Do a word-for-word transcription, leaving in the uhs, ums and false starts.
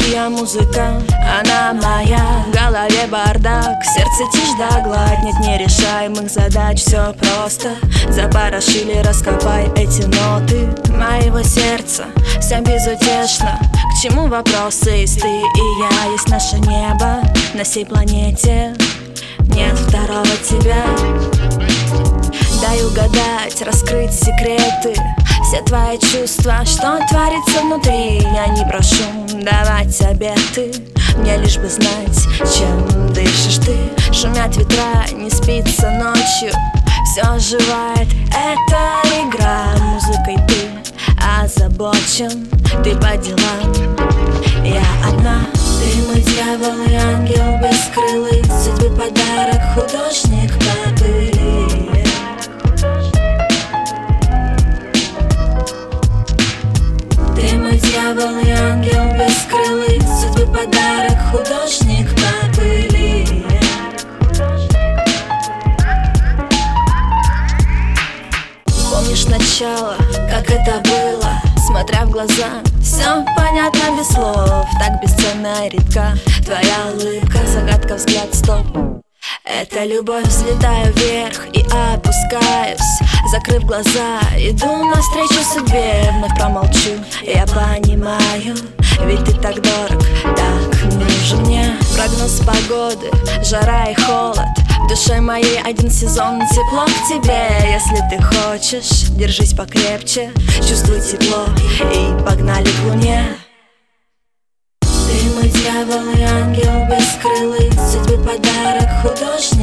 Моя музыка, она моя. В голове бардак, в сердце тишь да гладь. Нет нерешаемых задач, все просто. Запорошили, раскопай эти ноты моего сердца. Все безутешно, к чему вопросы? Есть ты и я, есть наше небо. На всей планете нет второго тебя. Дай угадать, раскрыть секреты, все твои чувства, что творится внутри. Я не прошу давать обеты, мне лишь бы знать, чем дышишь ты. Шумят ветра, не спится ночью, все оживает, это игра. Музыкой ты озабочен, ты по делам, я одна. Ты мой дьявол и ангел бескрылый, судьбы подарок, художник по пыли. Ты мой дьявол и ангел бескрылый, судьбы подарок, художник по пыли. Помнишь начало, как это было? Смотря в глаза, все понятно без слов. Так бесценна и редка твоя улыбка, загадка, взгляд, стоп. Это любовь, взлетаю вверх и опускаюсь, закрыв глаза, иду навстречу судьбе. Вновь промолчу, я понимаю, ведь ты так дорог, так нужен мне. Прогноз погоды, жара и холод, в душе моей один сезон, тепло к тебе. Если ты хочешь, держись покрепче, чувствуй тепло и погнали к луне. Ты мой дьявол и ангел бескрылый, судьбы подарок, художник